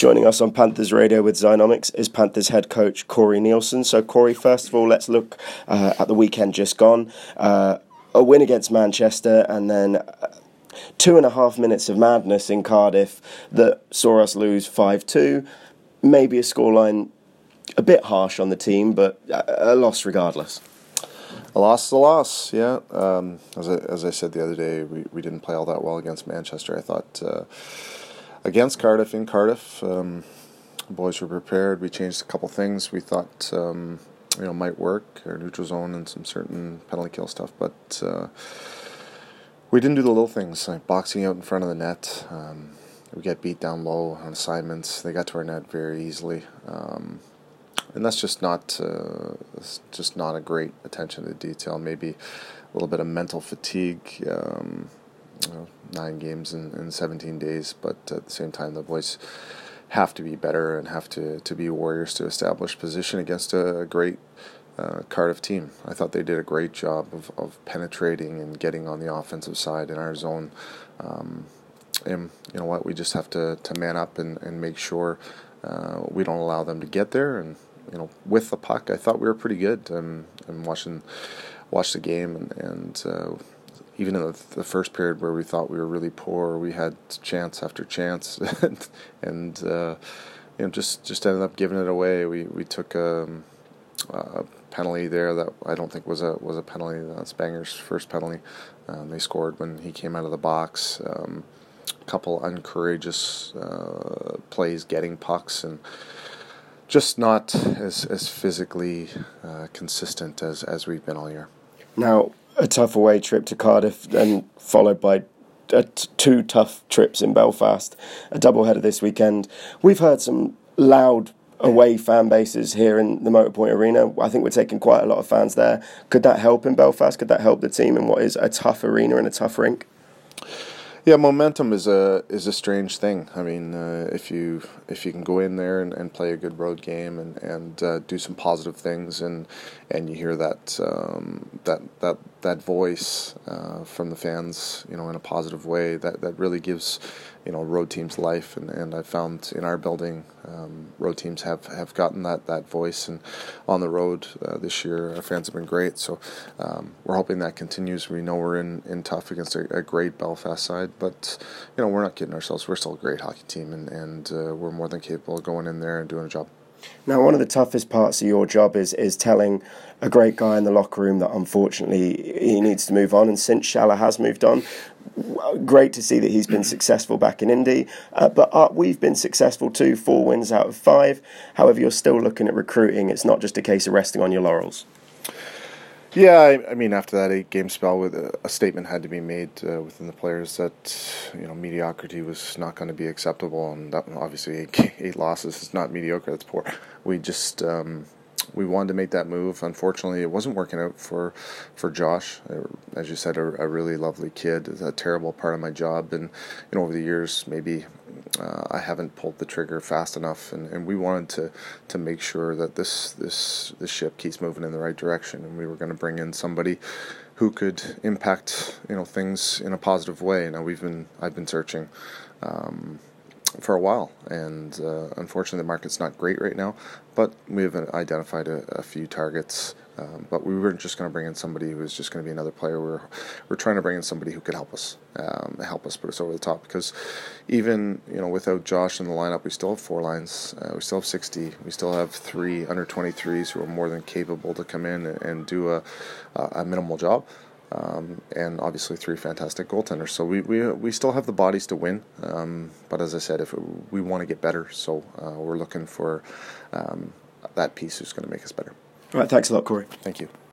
Joining us on Panthers Radio with Zynomics is Panthers head coach Corey Nielsen. So, Corey, first of all, let's look at the weekend just gone. A win against Manchester and then 2.5 minutes of madness in Cardiff that saw us lose 5-2. Maybe a scoreline a bit harsh on the team, but a loss regardless. A loss is a loss, yeah. As I said the other day, we didn't play all that well against Manchester. I thought against Cardiff, in Cardiff, the boys were prepared. We changed a couple things we thought might work, our neutral zone and some certain penalty kill stuff, but we didn't do the little things, like boxing out in front of the net. We get beat down low on assignments. They got to our net very easily. And that's just not a great attention to detail. Maybe a little bit of mental fatigue. 9 games in 17 days, but at the same time, the boys have to be better and have to be warriors to establish position against a great Cardiff team. I thought they did a great job of penetrating and getting on the offensive side in our zone. And you know what, we just have to man up and make sure we don't allow them to get there. And with the puck, I thought we were pretty good. And watched the game and even in the first period where we thought we were really poor, we had chance after chance, and just ended up giving it away. We took a penalty there that I don't think was a penalty. That's Banger's first penalty. They scored when he came out of the box. A couple uncourageous plays getting pucks and just not as physically consistent as we've been all year. Now, a tough away trip to Cardiff, and followed by 2 tough trips in Belfast, a doubleheader this weekend. We've heard some loud away fan bases here in the Motorpoint Arena. I think we're taking quite a lot of fans there. Could that help in Belfast? Could that help the team in what is a tough arena and a tough rink? Yeah, momentum is a strange thing. I mean, if you can go in there and play a good road game and do some positive things, and you hear that voice from the fans, in a positive way, that really gives road teams life. And I found in our building, road teams have gotten that voice, and on the road this year, our fans have been great. So we're hoping that continues. We know we're in tough against a great Belfast side, but we're not kidding ourselves. We're still a great hockey team, and we're more than capable of going in there and doing a job. Now, one of the toughest parts of your job is telling a great guy in the locker room that unfortunately he needs to move on, and since Shala has moved on, great to see that he's been successful back in Indy, but we've been successful too, 4 wins out of 5. However, you're still looking at recruiting. It's not just a case of resting on your laurels. Yeah, I mean, after that 8-game spell, with a statement had to be made within the players that mediocrity was not going to be acceptable, and that, obviously 8 losses is not mediocre. That's poor. We just we wanted to make that move. Unfortunately, it wasn't working out for Josh. As you said, a really lovely kid. It's a terrible part of my job, and over the years, maybe I haven't pulled the trigger fast enough, and we wanted to make sure that this ship keeps moving in the right direction, and we were going to bring in somebody who could impact things in a positive way. Now I've been searching for a while, and unfortunately the market's not great right now, but we have identified a few targets, but we weren't just going to bring in somebody who was just going to be another player. We're trying to bring in somebody who could help us put us over the top, because even without Josh in the lineup, we still have 4 lines, we still have 60, we still have 3 under 23s who are more than capable to come in and do a minimal job. And obviously 3 fantastic goaltenders. So we still have the bodies to win. But as I said, we want to get better, so we're looking for that piece who's going to make us better. All right, thanks a lot, Corey. Thank you.